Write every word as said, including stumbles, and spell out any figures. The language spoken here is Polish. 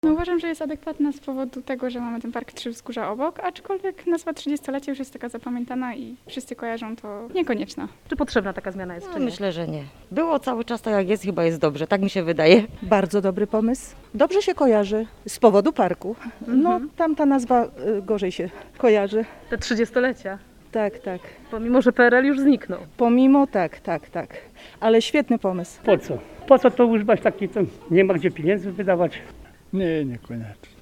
No uważam, że jest adekwatna z powodu tego, że mamy ten Park Trzy Wzgórza obok, aczkolwiek nazwa trzydziestolecia już jest taka zapamiętana i wszyscy kojarzą, to niekonieczna. Czy potrzebna taka zmiana jest, No, czy nie? myślę, że nie. Było cały czas tak jak jest, chyba jest dobrze, tak mi się wydaje. Bardzo dobry pomysł. Dobrze się kojarzy z powodu parku. No, tam ta nazwa y, gorzej się kojarzy. Te trzydziestolecia, Tak, tak. pomimo że P R L już zniknął. Pomimo, tak, tak, tak. Ale świetny pomysł. Po co? Po co to używać taki, to nie ma gdzie pieniędzy wydawać? Nie, niekoniecznie.